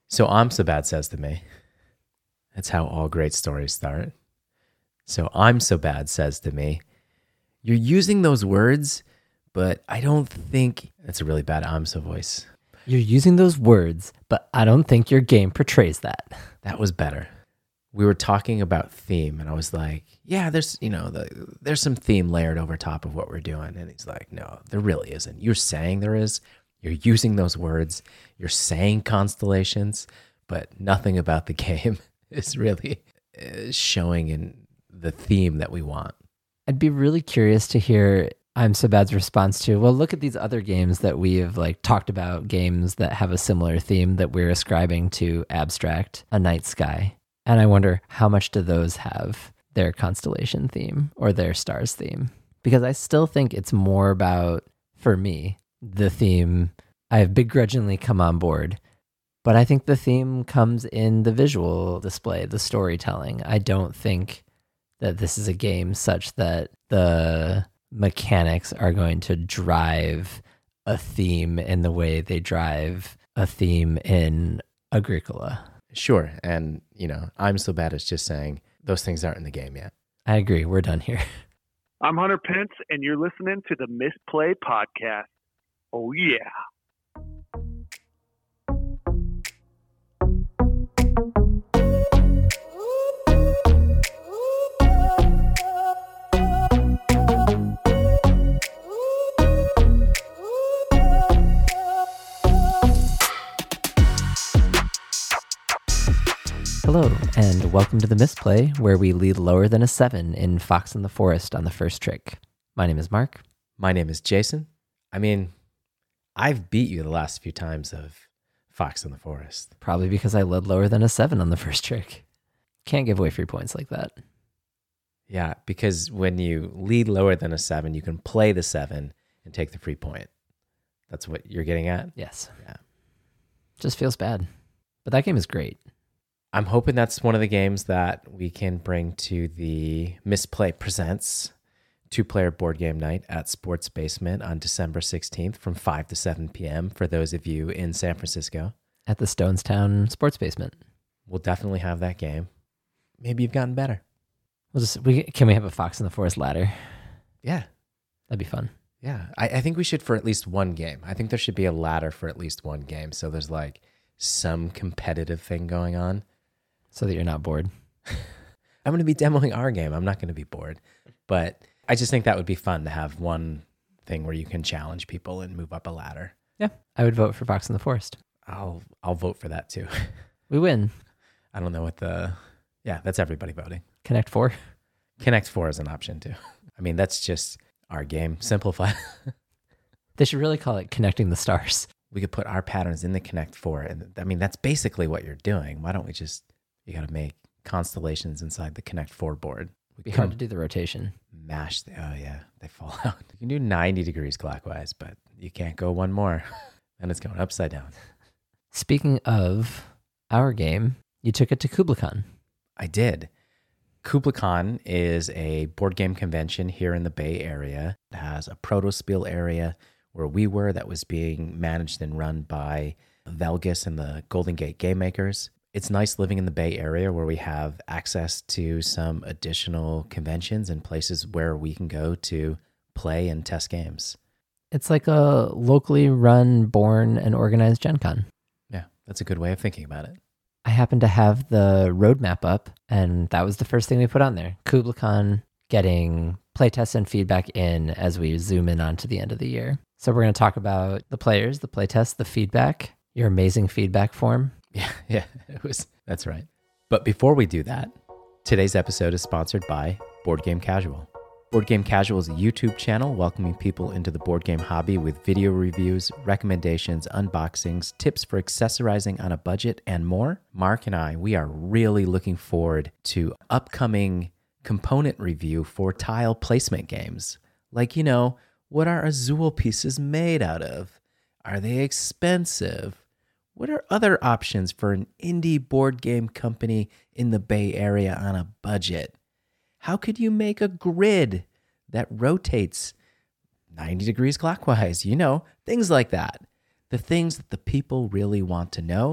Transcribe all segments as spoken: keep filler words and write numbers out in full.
So I'm so bad says to me. That's how all great stories start. So I'm so bad says to me, you're using those words, but I don't think... That's a really bad I'm so voice. You're using those words, but I don't think your game portrays that. That was better. We were talking about theme, and I was like, yeah, there's, you know, the, there's some theme layered over top of what we're doing. And he's like, no, there really isn't. You're saying there is. You're using those words. You're saying constellations, but nothing about the game is really uh, showing in the theme that we want. I'd be really curious to hear I'm So Bad's response to, well, look at these other games that we have like talked about, games that have a similar theme that we're ascribing to Abstract, A Night Sky. And I wonder how much do those have their constellation theme or their stars theme? Because I still think it's more about, for me, the theme. I have begrudgingly come on board, but I think the theme comes in the visual display, the storytelling. I don't think that this is a game such that the mechanics are going to drive a theme in the way they drive a theme in Agricola. Sure. And, you know, I'm so bad at just saying those things aren't in the game yet. I agree. We're done here. I'm Hunter Pence, and you're listening to the Misplay Podcast. Oh, yeah. Hello, and welcome to the Misplay, where we lead lower than a seven in Fox in the Forest on the first trick. My name is Mark. My name is Jason. I mean, I've beat you the last few times of Fox in the Forest. Probably because I led lower than a seven on the first trick. Can't give away free points like that. Yeah, because when you lead lower than a seven, you can play the seven and take the free point. That's what you're getting at? Yes. Yeah. Just feels bad. But that game is great. I'm hoping that's one of the games that we can bring to the Misplay Presents two-player board game night at Sports Basement on December sixteenth from five to seven p.m. for those of you in San Francisco. At the Stonestown Sports Basement. We'll definitely have that game. Maybe you've gotten better. We'll just we can we have a Fox in the Forest ladder? Yeah. That'd be fun. Yeah. I, I think we should for at least one game. I think there should be a ladder for at least one game. So there's like some competitive thing going on. So that you're not bored. I'm going to be demoing our game. I'm not going to be bored. But I just think that would be fun to have one thing where you can challenge people and move up a ladder. Yeah. I would vote for Fox in the Forest. I'll I'll vote for that too. We win. I don't know what the... Yeah, that's everybody voting. Connect Four? Connect Four is an option too. I mean, that's just our game. Simplify. They should really call it Connecting the Stars. We could put our patterns in the Connect Four. And I mean, that's basically what you're doing. Why don't we just... You got to make constellations inside the Connect Four board. It'd be hard to do the rotation. Mash. The, oh, yeah. They fall out. You can do ninety degrees clockwise, but you can't go one more. Then it's going upside down. Speaking of our game, you took it to KublaCon. I did. KublaCon is a board game convention here in the Bay Area. It has a proto-spiel area where we were that was being managed and run by Velgus and the Golden Gate Game Makers. It's nice living in the Bay Area where we have access to some additional conventions and places where we can go to play and test games. It's like a locally run, born, and organized Gen Con. Yeah, that's a good way of thinking about it. I happened to have the roadmap up, and that was the first thing we put on there. KublaCon, getting playtests and feedback in as we zoom in onto the end of the year. So we're going to talk about the players, the playtests, the feedback, your amazing feedback form. Yeah, yeah, it was. That's right. But before we do that, today's episode is sponsored by Board Game Casual. Board Game Casual is a YouTube channel welcoming people into the board game hobby with video reviews, recommendations, unboxings, tips for accessorizing on a budget, and more. Mark and I, we are really looking forward to upcoming component review for tile placement games. Like, you know, what are Azul pieces made out of? Are they expensive? What are other options for an indie board game company in the Bay Area on a budget? How could you make a grid that rotates ninety degrees clockwise? You know, things like that. The things that the people really want to know.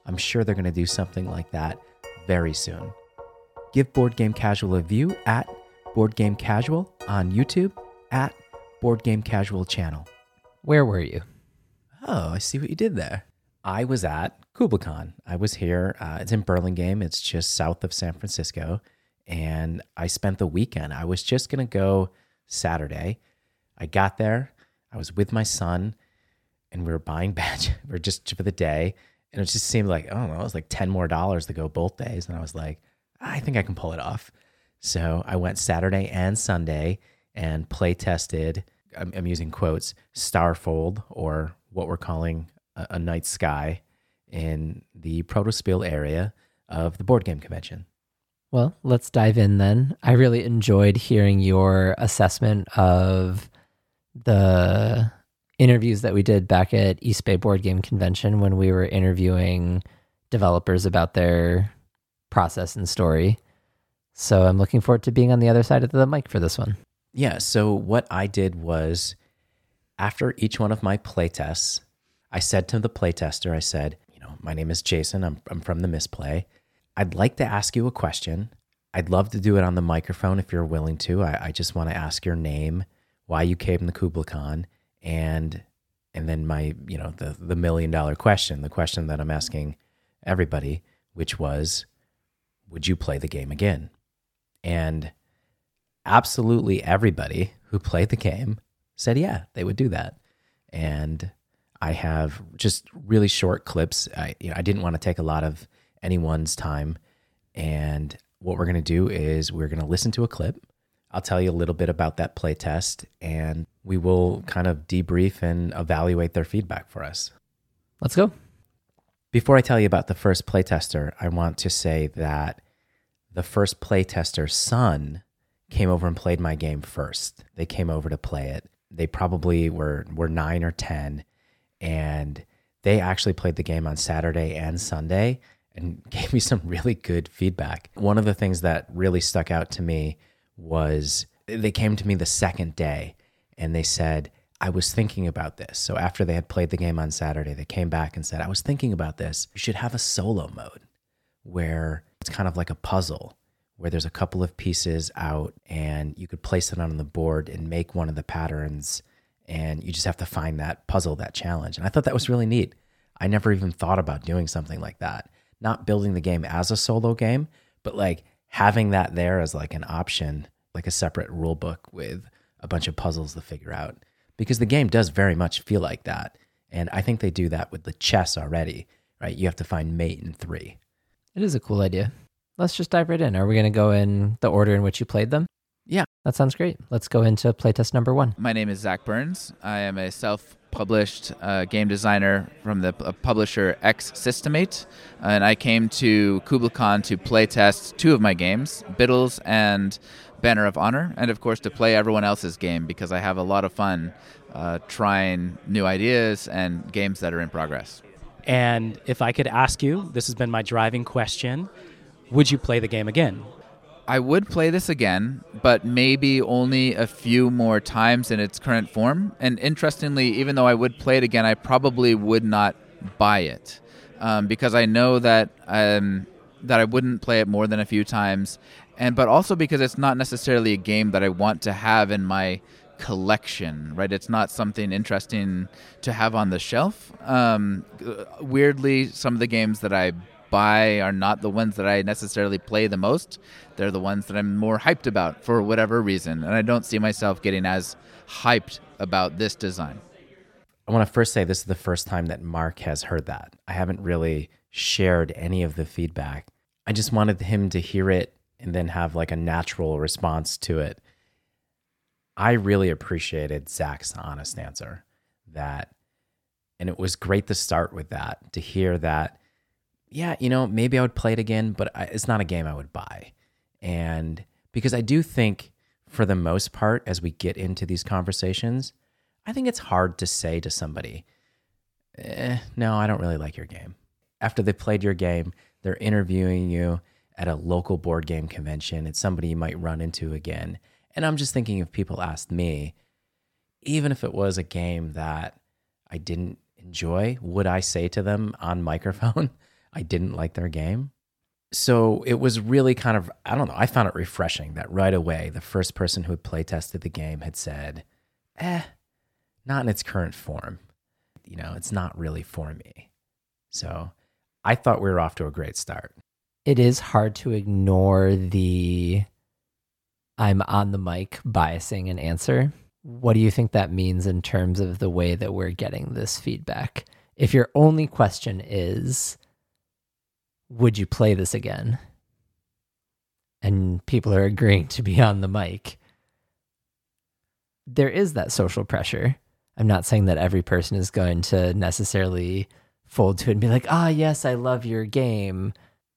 I'm sure they're going to do something like that very soon. Give Board Game Casual a view at Board Game Casual on YouTube, at Board Game Casual channel. Where were you? Oh, I see what you did there. I was at KublaCon. I was here. Uh, it's in Burlingame. It's just south of San Francisco. And I spent the weekend. I was just going to go Saturday. I got there. I was with my son, and we were buying badge. We were just for the day. And it just seemed like, I don't know, it was like ten more dollars to go both days. And I was like, I think I can pull it off. So I went Saturday and Sunday and play tested, I'm, I'm using quotes, Starfold, or what we're calling a, a night sky, in the Protospiel area of the board game convention. Well, let's dive in then. I really enjoyed hearing your assessment of the interviews that we did back at East Bay Board Game Convention when we were interviewing developers about their process and story. So I'm looking forward to being on the other side of the mic for this one. Yeah, so what I did was, after each one of my playtests, I said to the playtester, I said, you know, my name is Jason. I'm, I'm from the Misplay. I'd like to ask you a question. I'd love to do it on the microphone if you're willing to. I, I just want to ask your name, why you came to KublaCon, and and then my, you know, the the million dollar question, the question that I'm asking everybody, which was, would you play the game again? And absolutely everybody who played the game said, yeah, they would do that. And I have just really short clips. I, you know, I didn't want to take a lot of anyone's time. And what we're going to do is we're going to listen to a clip. I'll tell you a little bit about that playtest, and we will kind of debrief and evaluate their feedback for us. Let's go. Before I tell you about the first playtester, I want to say that the first playtester's son came over and played my game first. They came over to play it. They probably were, were nine or ten, and they actually played the game on Saturday and Sunday and gave me some really good feedback. One of the things that really stuck out to me was they came to me the second day and they said, I was thinking about this. So after they had played the game on Saturday, they came back and said, I was thinking about this. You should have a solo mode where it's kind of like a puzzle, where there's a couple of pieces out and you could place it on the board and make one of the patterns, and you just have to find that puzzle, that challenge. And I thought that was really neat. I never even thought about doing something like that. Not building the game as a solo game, but like having that there as like an option, like a separate rule book with a bunch of puzzles to figure out. Because the game does very much feel like that. And I think they do that with the chess already, right? You have to find mate in three. It is a cool idea. Let's just dive right in. Are we going to go in the order in which you played them? Yeah. That sounds great. Let's go into playtest number one. My name is Zach Burns. I am a self-published uh, game designer from the uh, publisher X Systemate, and I came to KublaCon to playtest two of my games, Biddles and Banner of Honor, and of course to play everyone else's game because I have a lot of fun uh, trying new ideas and games that are in progress. And if I could ask you, this has been my driving question, would you play the game again? I would play this again, but maybe only a few more times in its current form. And interestingly, even though I would play it again, I probably would not buy it um, because I know that um, that I wouldn't play it more than a few times, and but also because it's not necessarily a game that I want to have in my collection, right? It's not something interesting to have on the shelf. Um, weirdly, some of the games that I buy are not the ones that I necessarily play the most. They're the ones that I'm more hyped about for whatever reason. And I don't see myself getting as hyped about this design. I want to first say this is the first time that Mark has heard that. I haven't really shared any of the feedback. I just wanted him to hear it and then have like a natural response to it. I really appreciated Zach's honest answer, that, and it was great to start with that, to hear that, yeah, you know, maybe I would play it again, but I, it's not a game I would buy. And because I do think for the most part, as we get into these conversations, I think it's hard to say to somebody, eh, no, I don't really like your game. After they played your game, they're interviewing you at a local board game convention. It's somebody you might run into again. And I'm just thinking if people asked me, even if it was a game that I didn't enjoy, would I say to them on microphone, I didn't like their game. So it was really kind of, I don't know, I found it refreshing that right away, the first person who had play tested the game had said, eh, not in its current form. You know, it's not really for me. So I thought we were off to a great start. It is hard to ignore the I'm on the mic biasing an answer. What do you think that means in terms of the way that we're getting this feedback? If your only question is, would you play this again? And people are agreeing to be on the mic. There is that social pressure. I'm not saying that every person is going to necessarily fold to it and be like, ah, yes, I love your game.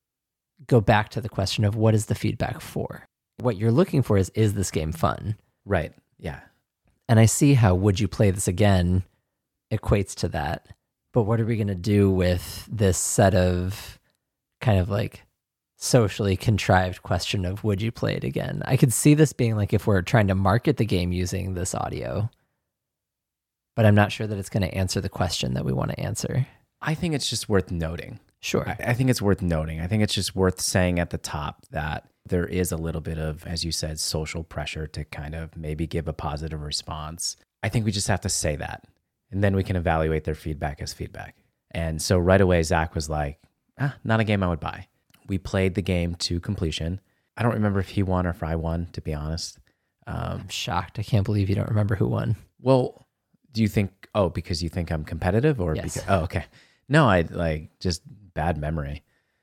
Go back to the question of what is the feedback for? What you're looking for is, is this game fun? Right. Yeah. And I see how would you play this again equates to that. But what are we going to do with this set of kind of like socially contrived question of would you play it again? I could see this being like if we're trying to market the game using this audio, but I'm not sure that it's going to answer the question that we want to answer. I think it's just worth noting. Sure. I, I think it's worth noting. I think it's just worth saying at the top that there is a little bit of, as you said, social pressure to kind of maybe give a positive response. I think we just have to say that, and then we can evaluate their feedback as feedback. And so right away, Zach was like, ah, not a game I would buy. We played the game to completion. I don't remember if he won or if I won, to be honest. Um, I'm shocked. I can't believe you don't remember who won. Well, do you think, oh, because you think I'm competitive or Yes. because, oh, okay. No, I like just bad memory.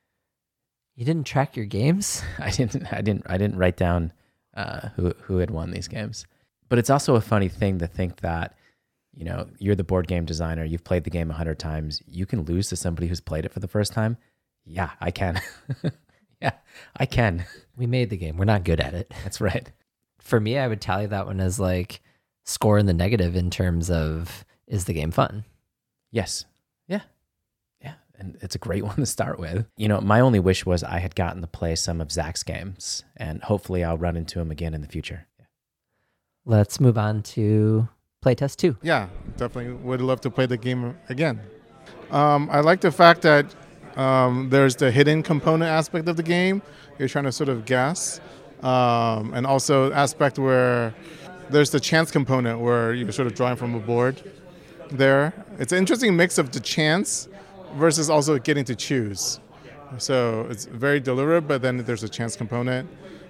You didn't track your games? I didn't, I didn't, I didn't write down uh, who, who had won these games. But it's also a funny thing to think that, you know, you're the board game designer. You've played the game a hundred times. You can lose to somebody who's played it for the first time. Yeah, I can. yeah, I can. We made the game. We're not good at it. That's right. For me, I would tally that one as like score in the negative in terms of is the game fun? Yes. Yeah. Yeah. And it's a great one to start with. You know, my only wish was I had gotten to play some of Zach's games, and hopefully I'll run into him again in the future. Yeah. Let's move on to playtest two. Yeah, definitely would love to play the game again. Um, I like the fact that um, there's the hidden component aspect of the game. You're trying to sort of guess. Um, and also aspect where there's the chance component where you're sort of drawing from a board there. It's an interesting mix of the chance versus also getting to choose. So it's very deliberate, but then there's a chance component.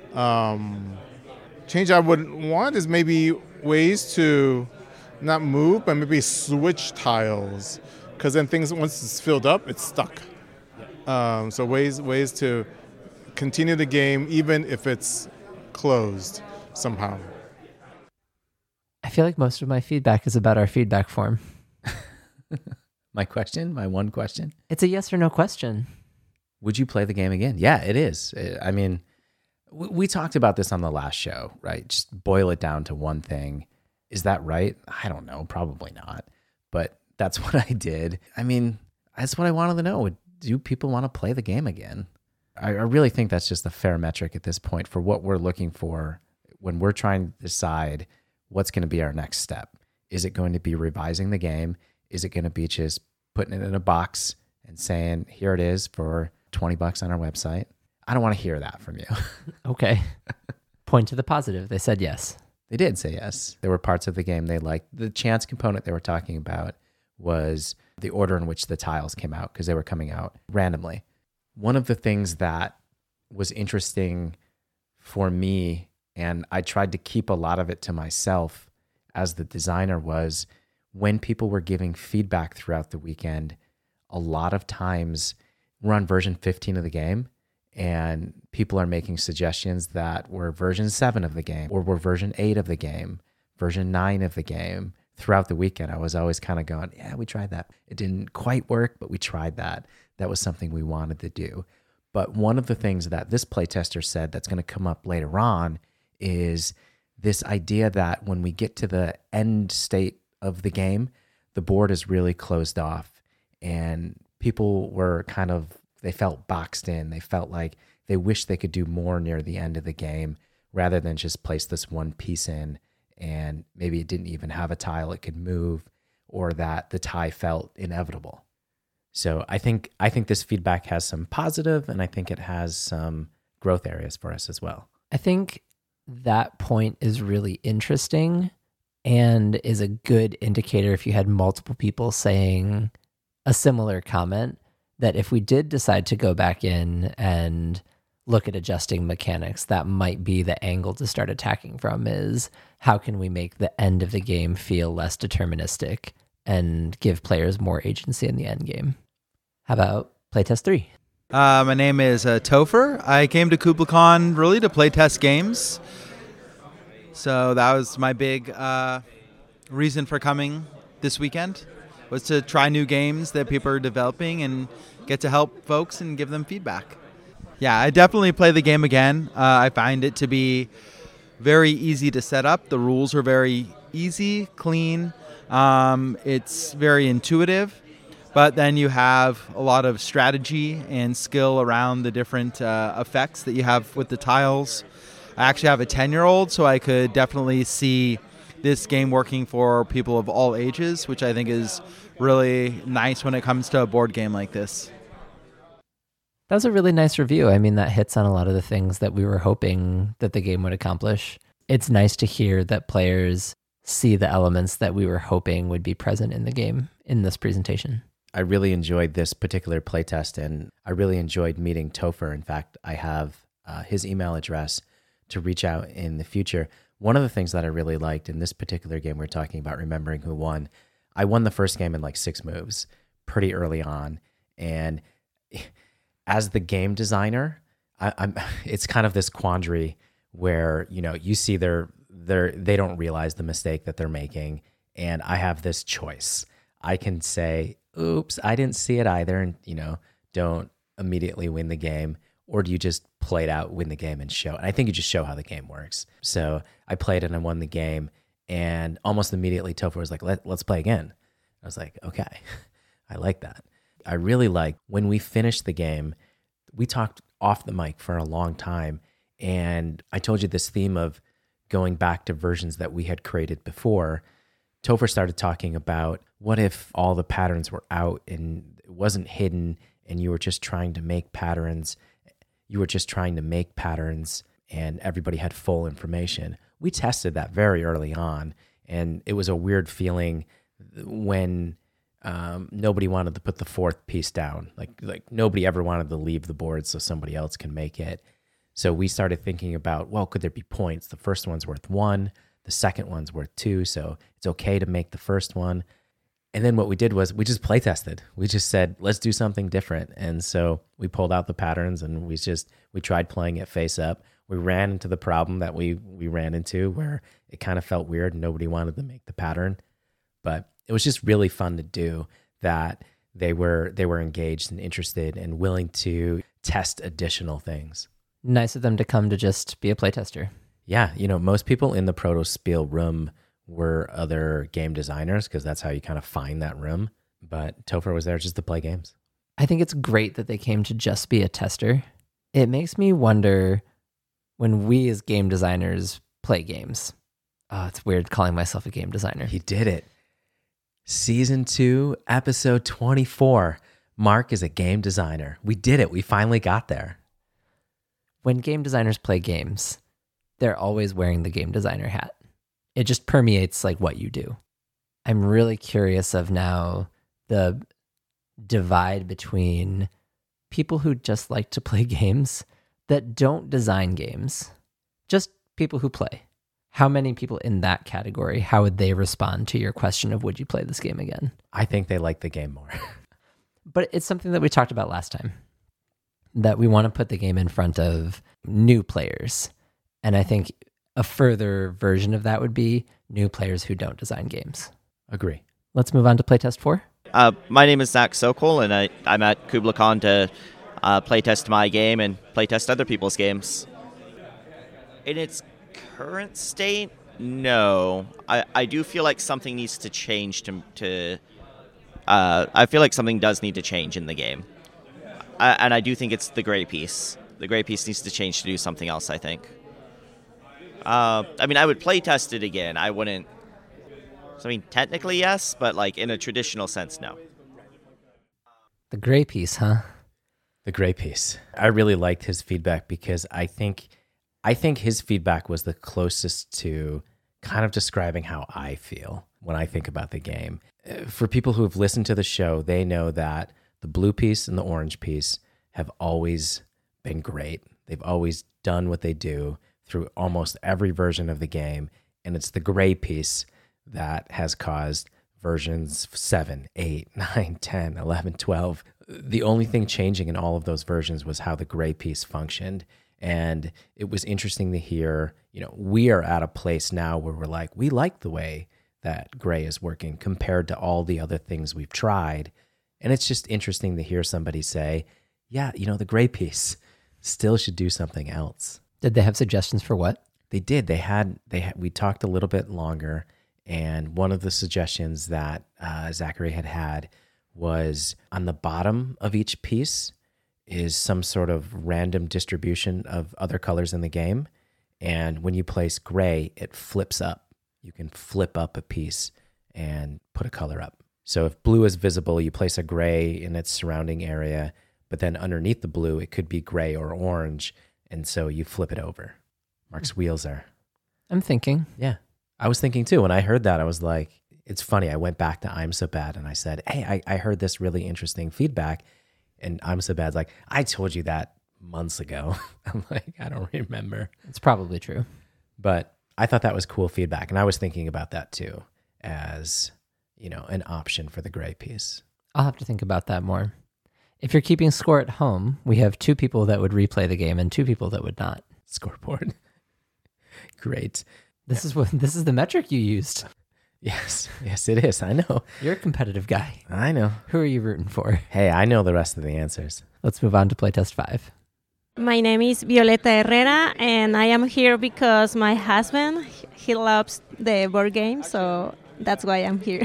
Um, change I would want is maybe ways to not move, but maybe switch tiles, because then things, once it's filled up, it's stuck. Um, so ways ways to continue the game even if it's closed somehow. I feel like most of my feedback is about our feedback form. My question, my one question. It's a yes or no question. Would you play the game again? Yeah, it is. I mean, we, we talked about this on the last show, right? Just boil it down to one thing. Is that right? I don't know. Probably not. But that's what I did. I mean, that's what I wanted to know. Do people want to play the game again? I, I really think that's just a fair metric at this point for what we're looking for when we're trying to decide what's going to be our next step. Is it going to be revising the game? Is it going to be just putting it in a box and saying, here it is for twenty bucks on our website? I don't want to hear that from you. Okay. Point to the positive. They said yes. They did say yes. There were parts of the game they liked. The chance component they were talking about was the order in which the tiles came out, because they were coming out randomly. One of the things that was interesting for me, and I tried to keep a lot of it to myself as the designer, was when people were giving feedback throughout the weekend, a lot of times we're on version fifteen of the game and people are making suggestions that were version seven of the game or were version eight of the game, version nine of the game. Throughout the weekend, I was always kind of going, yeah, we tried that. It didn't quite work, but we tried that. That was something we wanted to do. But one of the things that this playtester said that's going to come up later on is this idea that when we get to the end state of the game, the board is really closed off and people were kind of, they felt boxed in. They felt like they wished they could do more near the end of the game rather than just place this one piece in and maybe it didn't even have a tile it could move, or that the tie felt inevitable. So I think I think this feedback has some positive, and I think it has some growth areas for us as well. I think that point is really interesting and is a good indicator if you had multiple people saying a similar comment, that if we did decide to go back in and look at adjusting mechanics, that might be the angle to start attacking from, is how can we make the end of the game feel less deterministic and give players more agency in the end game. How about playtest three? Uh, my name is uh, Topher. I came to KublaCon really to play test games. So that was my big uh, reason for coming this weekend, was to try new games that people are developing and get to help folks and give them feedback. Yeah, I definitely play the game again. Uh, I find it to be very easy to set up. The rules are very easy, clean. Um, it's very intuitive. But then you have a lot of strategy and skill around the different uh, effects that you have with the tiles. I actually have a ten-year-old, so I could definitely see this game working for people of all ages, which I think is really nice when it comes to a board game like this. That was a really nice review. I mean, that hits on a lot of the things that we were hoping that the game would accomplish. It's nice to hear that players see the elements that we were hoping would be present in the game in this presentation. I really enjoyed this particular playtest, and I really enjoyed meeting Topher. In fact, I have uh, his email address to reach out in the future. One of the things that I really liked in this particular game we're talking about, remembering who won, I won the first game in like six moves pretty early on. And as the game designer, I, I'm it's kind of this quandary where, you know, you see they're, they're, they don't realize the mistake that they're making, and I have this choice. I can say, oops, I didn't see it either, and, you know, don't immediately win the game, or do you just play it out, win the game, and show? And I think you just show how the game works. So I played and I won the game, and almost immediately Topher was like, Let, let's play again. I was like, okay, I like that. I really like when we finished the game, we talked off the mic for a long time, and I told you this theme of going back to versions that we had created before. Topher started talking about, what if all the patterns were out and it wasn't hidden, and you were just trying to make patterns, you were just trying to make patterns and everybody had full information. We tested that very early on, and it was a weird feeling when um, nobody wanted to put the fourth piece down. Like, like nobody ever wanted to leave the board so somebody else can make it. So we started thinking about, well, could there be points? The first one's worth one, the second one's worth two, so it's okay to make the first one. And then what we did was we just play tested. We just said, let's do something different. And so we pulled out the patterns, and we just, we tried playing it face up. We ran into the problem that we, we ran into where it kind of felt weird and nobody wanted to make the pattern. But it was just really fun to do that. They were, they were engaged and interested and willing to test additional things. Nice of them to come to just be a playtester. Yeah. You know, most people in the Proto-Spiel room were other game designers, because that's how you kind of find that room. But Topher was there just to play games. I think it's great that they came to just be a tester. It makes me wonder, when we as game designers play games. Oh, it's weird calling myself a game designer. He did it. Season two, episode twenty-four. Mark is a game designer. We did it. We finally got there. When game designers play games, they're always wearing the game designer hat. It just permeates like what you do. I'm really curious of now the divide between people who just like to play games that don't design games, just people who play. How many people in that category, how would they respond to your question of, would you play this game again? I think they like the game more. But it's something that we talked about last time, that we want to put the game in front of new players. And I think a further version of that would be new players who don't design games. Agree. Let's move on to playtest four. Uh, my name is Zach Sokol, and I, I'm at KublaCon to uh, playtest my game and playtest other people's games. In its current state, no. I, I do feel like something needs to change to... to uh, I feel like something does need to change in the game. I, and I do think it's the gray piece. The gray piece needs to change to do something else, I think. Uh, I mean, I would play test it again. I wouldn't... I mean, technically, yes, but like in a traditional sense, no. The gray piece, huh? The gray piece. I really liked his feedback because I think I think his feedback was the closest to kind of describing how I feel when I think about the game. For people who have listened to the show, they know that the blue piece and the orange piece have always been great. They've always done what they do through almost every version of the game. And it's the gray piece that has caused versions seven, eight, nine, ten, eleven, twelve. The only thing changing in all of those versions was how the gray piece functioned. And it was interesting to hear, you know, we are at a place now where we're like, we like the way that gray is working compared to all the other things we've tried. And it's just interesting to hear somebody say, yeah, you know, the gray piece still should do something else. Did they have suggestions for what? They did. They had, they had, we talked a little bit longer. And one of the suggestions that uh, Zachary had had was on the bottom of each piece is some sort of random distribution of other colors in the game. And when you place gray, it flips up. You can flip up a piece and put a color up. So if blue is visible, you place a gray in its surrounding area, but then underneath the blue, it could be gray or orange. And so you flip it over. Mark's wheels are. I'm thinking. Yeah. I was thinking too. When I heard that, I was like, it's funny. I went back to I'm So Bad and I said, hey, I, I heard this really interesting feedback. And I'm So Bad's like, I told you that months ago. I'm like, I don't remember. It's probably true. But I thought that was cool feedback. And I was thinking about that too as, you know, an option for the gray piece. I'll have to think about that more. If you're keeping score at home, we have two people that would replay the game and two people that would not. Scoreboard. Great. This is what this is the metric you used. Yes, yes, it is. I know. You're a competitive guy. I know. Who are you rooting for? Hey, I know the rest of the answers. Let's move on to playtest five. My name is Violeta Herrera, and I am here because my husband, he loves the board game, so that's why I'm here.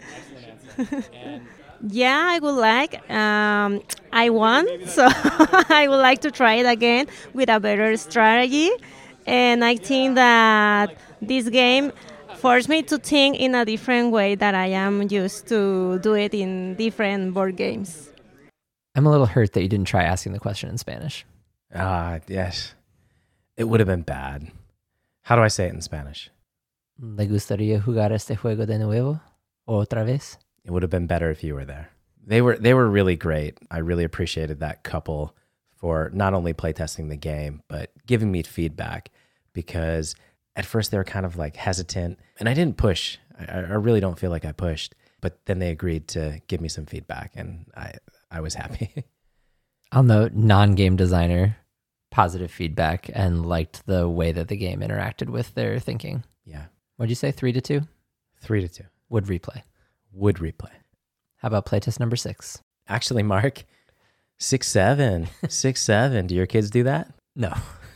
Yeah, I would like. Um, I won, so I would like to try it again with a better strategy. And I think that this game forced me to think in a different way that I am used to do it in different board games. I'm a little hurt that you didn't try asking the question in Spanish. Ah, yes. It would have been bad. How do I say it in Spanish? ¿Le gustaría jugar este juego de nuevo? ¿Otra vez? It would have been better if you were there. They were they were really great. I really appreciated that couple for not only playtesting the game, but giving me feedback, because at first they were kind of like hesitant, and I didn't push. I, I really don't feel like I pushed, but then they agreed to give me some feedback, and I, I was happy. I'll note, non-game designer, positive feedback, and liked the way that the game interacted with their thinking. Yeah. What'd you say, three to two? Three to two. Would replay. Would replay. How about playtest number six? Actually, Mark, six, seven. six, seven. Do your kids do that? No.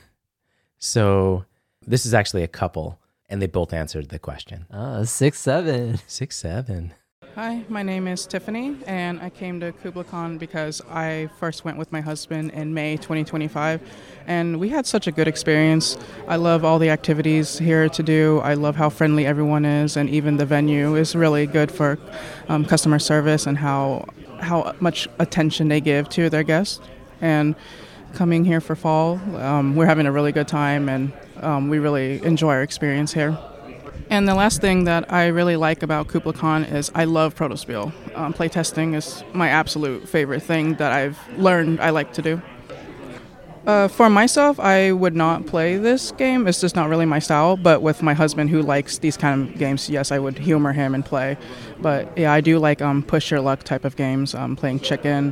So this is actually a couple, and they both answered the question. Oh, six, seven. Six, seven. Hi, my name is Tiffany, and I came to KublaCon because I first went with my husband in May twenty twenty-five, and we had such a good experience. I love all the activities here to do. I love how friendly everyone is, and even the venue is really good for um, customer service and how how much attention they give to their guests. And coming here for fall, um, we're having a really good time, and um, we really enjoy our experience here. And the last thing that I really like about KublaCon is I love Protospiel. Um, playtesting is my absolute favorite thing that I've learned I like to do. Uh, for myself, I would not play this game. It's just not really my style. But with my husband, who likes these kind of games, yes, I would humor him and play. But yeah, I do like um, push your luck type of games, um, playing chicken.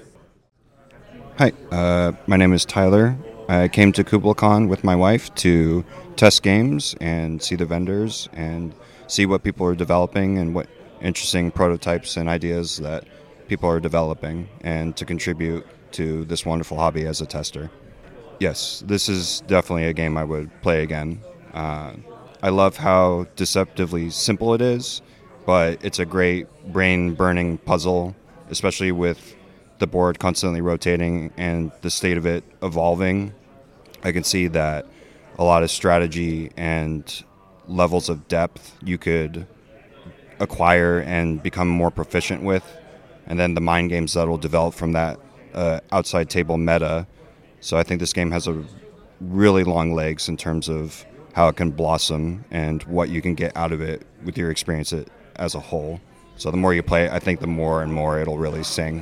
Hi, uh, my name is Tyler. I came to KublaCon with my wife to test games and see the vendors and see what people are developing and what interesting prototypes and ideas that people are developing, and to contribute to this wonderful hobby as a tester. Yes, this is definitely a game I would play again. Uh, I love how deceptively simple it is, but it's a great brain-burning puzzle, especially with the board constantly rotating and the state of it evolving. I can see that a lot of strategy and levels of depth you could acquire and become more proficient with and then the mind games that will develop from that uh, outside table meta. So I think this game has a really long legs in terms of how it can blossom and what you can get out of it with your experience it as a whole. So the more you play it, I think the more and more it'll really sing.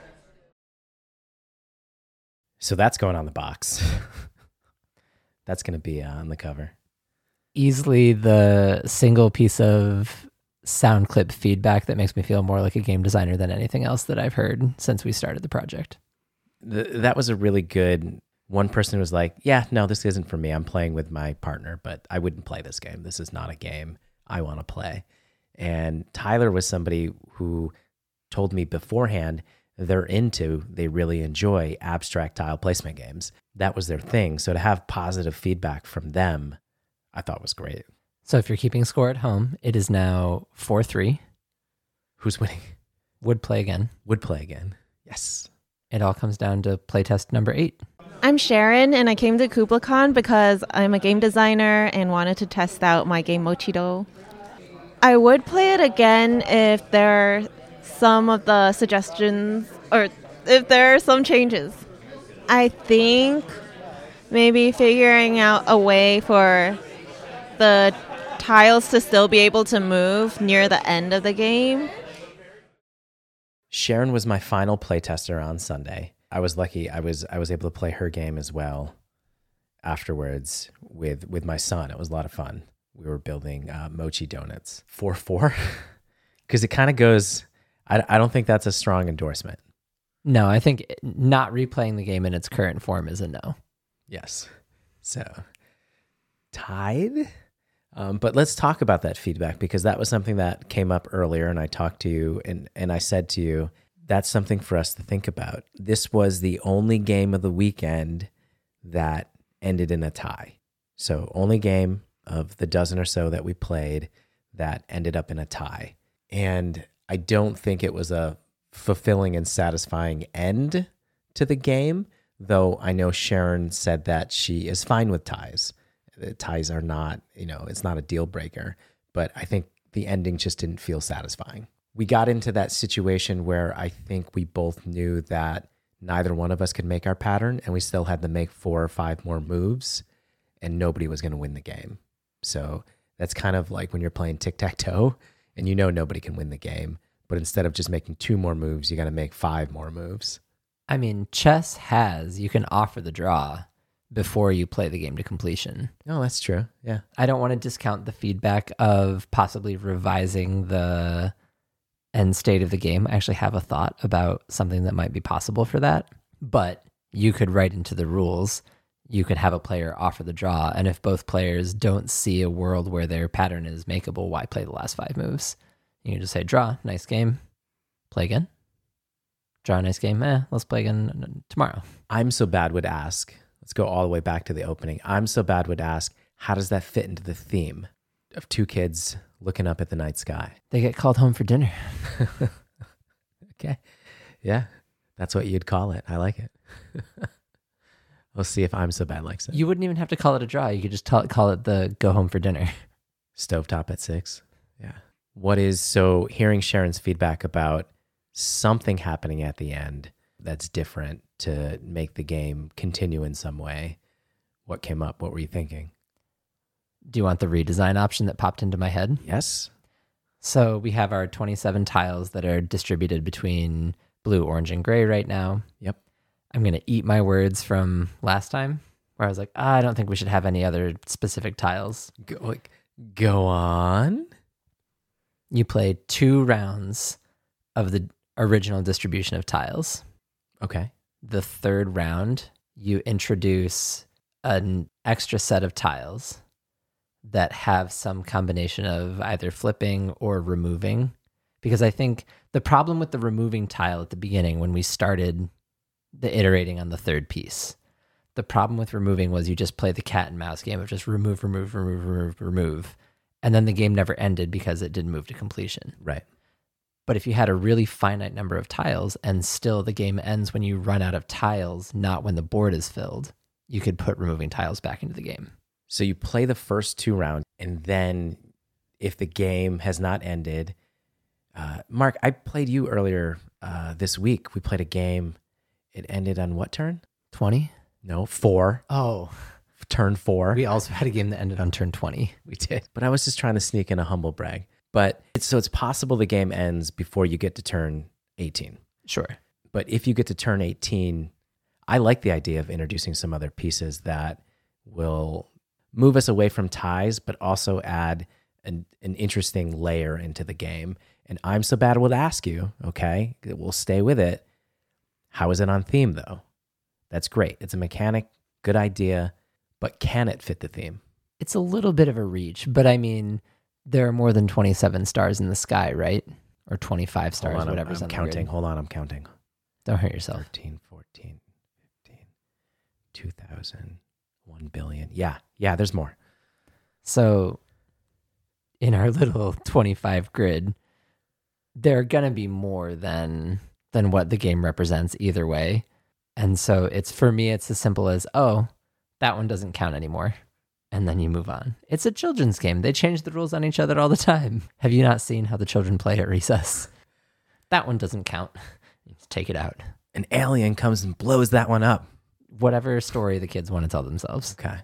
So that's going on the box. That's going to be uh, on the cover. Easily the single piece of sound clip feedback that makes me feel more like a game designer than anything else that I've heard since we started the project. The, that was a really good... One person was like, yeah, no, this isn't for me. I'm playing with my partner, but I wouldn't play this game. This is not a game I want to play. And Tyler was somebody who told me beforehand they're into, they really enjoy abstract tile placement games. That was their thing. So to have positive feedback from them, I thought was great. So if you're keeping score at home, it is now four three. Who's winning? Would play again. Would play again. Yes. It all comes down to playtest number eight. I'm Sharon, and I came to KublaCon because I'm a game designer and wanted to test out my game Mochido. I would play it again if there are some of the suggestions, or if there are some changes. I think maybe figuring out a way for the tiles to still be able to move near the end of the game. Sharon was my final playtester on Sunday. I was lucky. I was I was able to play her game as well afterwards with with my son. It was a lot of fun. We were building uh, mochi donuts. four four? Because it kind of goes... I, I don't think that's a strong endorsement. No, I think not replaying the game in its current form is a no. Yes. So, tied? Um, but let's talk about that feedback, because that was something that came up earlier, and I talked to you, and, and I said to you, that's something for us to think about. This was the only game of the weekend that ended in a tie. So only game of the dozen or so that we played that ended up in a tie. And I don't think it was a fulfilling and satisfying end to the game, though I know Sharon said that she is fine with ties. The ties are not, you know, it's not a deal breaker, but I think the ending just didn't feel satisfying. We got into that situation where I think we both knew that neither one of us could make our pattern, and we still had to make four or five more moves, and nobody was going to win the game. So that's kind of like when you're playing tic-tac-toe, and you know nobody can win the game, but instead of just making two more moves, you got to make five more moves. I mean, chess has, you can offer the draw before you play the game to completion. Oh, that's true. Yeah. I don't want to discount the feedback of possibly revising the end state of the game. I actually have a thought about something that might be possible for that, but you could write into the rules, you could have a player offer the draw, and if both players don't see a world where their pattern is makeable, why play the last five moves? You can just say, draw, nice game, play again. Draw, nice game, eh, let's play again tomorrow. I'm So Bad would ask, let's go all the way back to the opening. I'm So Bad would ask, how does that fit into the theme of two kids looking up at the night sky? They get called home for dinner. Okay. Yeah, that's what you'd call it. I like it. We'll see if I'm So Bad likes it. You wouldn't even have to call it a draw. You could just tell, call it the go home for dinner. Stovetop at six. Yeah. What is, so hearing Sharon's feedback about something happening at the end that's different to make the game continue in some way, what came up? What were you thinking? Do you want the redesign option that popped into my head? Yes. So we have our twenty-seven tiles that are distributed between blue, orange, and gray right now. Yep. I'm going to eat my words from last time where I was like, ah, I don't think we should have any other specific tiles. Go, like, go on. You play two rounds of the original distribution of tiles. Okay. The third round, you introduce an extra set of tiles that have some combination of either flipping or removing. Because I think the problem with the removing tile at the beginning, when we started the iterating on the third piece, the problem with removing was you just play the cat and mouse game of just remove, remove, remove, remove, remove. And then the game never ended because it didn't move to completion. Right. But if you had a really finite number of tiles and still the game ends when you run out of tiles, not when the board is filled, you could put removing tiles back into the game. So you play the first two rounds, and then if the game has not ended, uh, Mark, I played you earlier uh, this week we played a game. It ended on what turn? twenty? No, four. Oh, turn four. We also had a game that ended on turn twenty. We did. But I was just trying to sneak in a humble brag. But it's, so it's possible the game ends before you get to turn eighteen. Sure. But if you get to turn eighteen, I like the idea of introducing some other pieces that will move us away from ties, but also add an, an interesting layer into the game. And I'm So Bad would ask you, okay, we'll stay with it. How is it on theme, though? That's great. It's a mechanic, good idea, but can it fit the theme? It's a little bit of a reach, but I mean, there are more than twenty-seven stars in the sky, right? Or twenty-five stars, Hold on, whatever's I'm, on I'm the counting. grid. Hold on, I'm counting. Don't hurt yourself. thirteen, fourteen, fifteen, two thousand, one billion. Yeah, yeah, there's more. So in our little twenty-five grid, there are going to be more than than what the game represents either way. And so it's, for me, it's as simple as, oh, that one doesn't count anymore. And then you move on. It's a children's game. They change the rules on each other all the time. Have you not seen how the children play at recess? That one doesn't count. Take it out. An alien comes and blows that one up. Whatever story the kids want to tell themselves. Okay.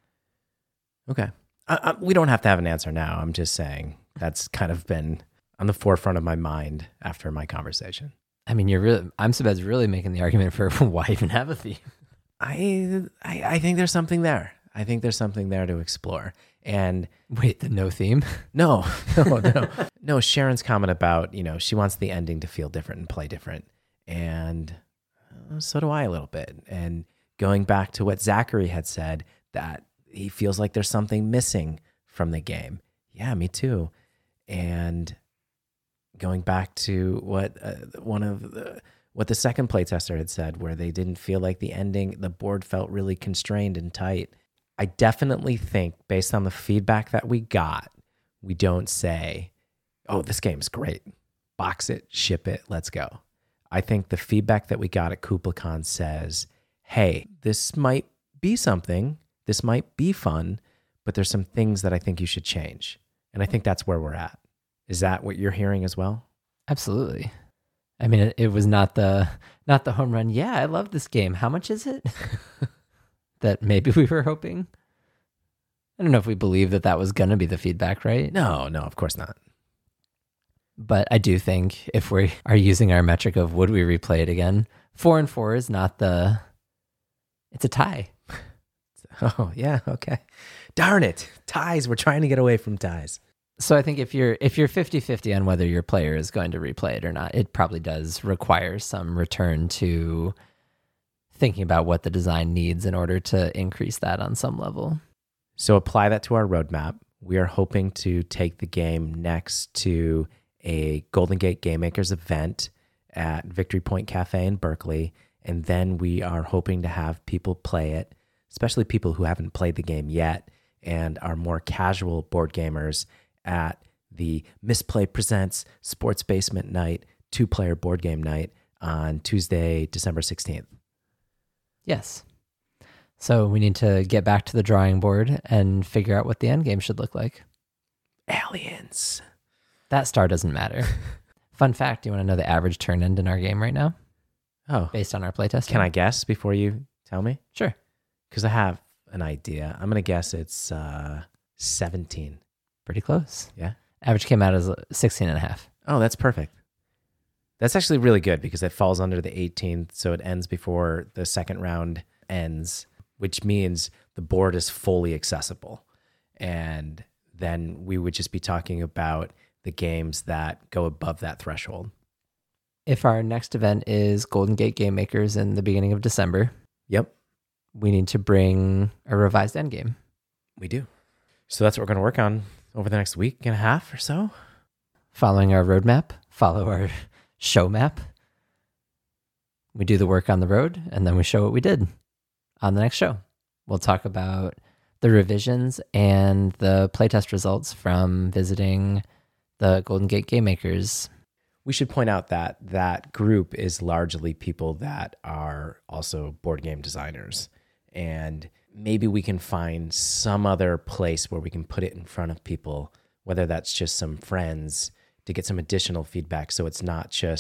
Okay. I, I, we don't have to have an answer now. I'm just saying that's kind of been on the forefront of my mind after my conversation. I mean, you're really, I'm Sabed's really making the argument for why even have a theme. I, I I think there's something there. I think there's something there to explore. And wait, the no theme? No, no, no. No, Sharon's comment about, you know, she wants the ending to feel different and play different. And uh, so do I a little bit. And going back to what Zachary had said, that he feels like there's something missing from the game. Yeah, me too. And going back to what uh, one of the, what the second playtester had said, where they didn't feel like the ending, the board felt really constrained and tight. I definitely think, based on the feedback that we got, we don't say, oh, this game's great. Box it, ship it, let's go. I think the feedback that we got at KuplaCon says, hey, this might be something, this might be fun, but there's some things that I think you should change. And I think that's where we're at. Is that what you're hearing as well? Absolutely. I mean, it, it was not the not the home run. Yeah, I love this game. How much is it? That maybe we were hoping. I don't know if we believe that that was going to be the feedback, right? No, no, of course not. But I do think if we are using our metric of would we replay it again, four and four is not the, it's a tie. Oh, yeah, okay. Darn it. Ties. We're trying to get away from ties. So I think if you're if you're fifty-fifty on whether your player is going to replay it or not, it probably does require some return to thinking about what the design needs in order to increase that on some level. So apply that to our roadmap. We are hoping to take the game next to a Golden Gate Game Makers event at Victory Point Cafe in Berkeley, and then we are hoping to have people play it, especially people who haven't played the game yet and are more casual board gamers, at the Misplay Presents Sports Basement Night, two-player board game night on Tuesday, December sixteenth. Yes. So we need to get back to the drawing board and figure out what the end game should look like. Aliens. That star doesn't matter. Fun fact, do you want to know the average turn end in our game right now? Oh. Based on our playtest? Can I guess before you tell me? Sure. Because I have an idea. I'm going to guess it's uh, seventeen. Pretty close. Yeah. Average came out as sixteen and a half. Oh, that's perfect. That's actually really good because it falls under the eighteenth, so it ends before the second round ends, which means the board is fully accessible. And then we would just be talking about the games that go above that threshold. If our next event is Golden Gate Game Makers in the beginning of December, yep, we need to bring a revised endgame. We do. So that's what we're going to work on over the next week and a half or so. Following our roadmap, follow our show map. We do the work on the road, and then we show what we did on the next show. We'll talk about the revisions and the playtest results from visiting the Golden Gate Game Makers. We should point out that that group is largely people that are also board game designers. And maybe we can find some other place where we can put it in front of people, whether that's just some friends, to get some additional feedback. So it's not just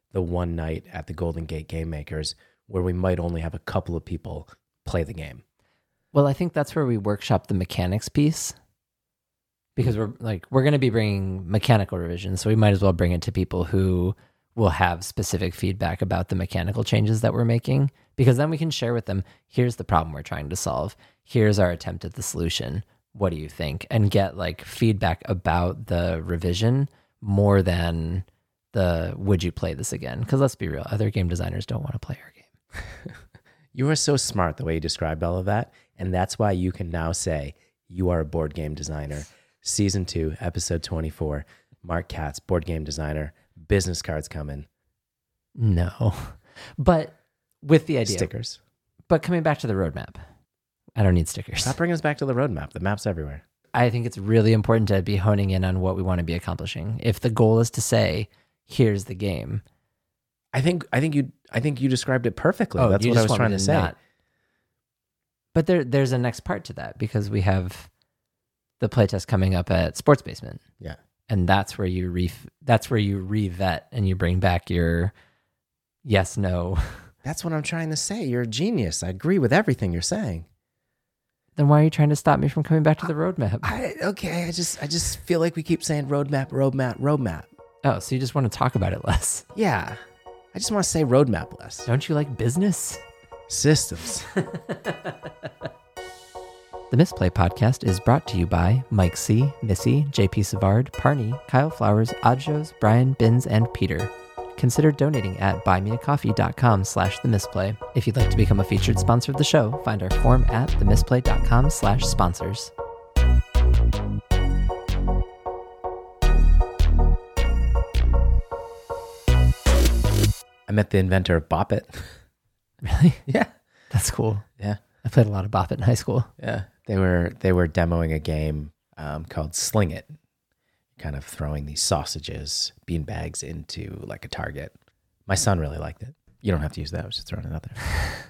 the one night at the Golden Gate Game Makers where we might only have a couple of people play the game. Well, I think that's where we workshop the mechanics piece, because we're like we're going to be bringing mechanical revisions, so we might as well bring it to people who will have specific feedback about the mechanical changes that we're making, because then we can share with them, here's the problem we're trying to solve. Here's our attempt at the solution. What do you think? And get like feedback about the revision more than the would you play this again? Because let's be real, other game designers don't want to play our game. You are so smart the way you described all of that. And that's why you can now say you are a board game designer. Season two, episode twenty-four, Mark Katz, board game designer, business cards coming. No, but with the idea. Stickers. But coming back to the roadmap, I don't need stickers. Stop bringing us back to the roadmap. The map's everywhere. I think it's really important to be honing in on what we want to be accomplishing. If the goal is to say, here's the game. I think I think you I think you described it perfectly. Oh, That's you what I just was want me trying to to say. not- But there, there's a next part to that, because we have the playtest coming up at Sports Basement. Yeah. And that's where you re that's where you re-vet and you bring back your yes, no. That's what I'm trying to say. You're a genius. I agree with everything you're saying. Then why are you trying to stop me from coming back to the roadmap? I, okay, I just I just feel like we keep saying roadmap, roadmap, roadmap. Oh, so you just want to talk about it less? Yeah. I just want to say roadmap less. Don't you like business? Systems. The Misplay Podcast is brought to you by Mike C., Missy, J P Savard, Parney, Kyle Flowers, Adjos, Brian, Binns, and Peter. Consider donating at buymeacoffee.com slash the misplay. If you'd like to become a featured sponsor of the show, find our form at themisplay.com slash sponsors. I met the inventor of Bop It. Really? Yeah. That's cool. Yeah. I played a lot of Bop It in high school. Yeah. They were they were demoing a game um, called Sling It, kind of throwing these sausages, bean bags into like a target. My son really liked it. You don't have to use that. I was just throwing it out there.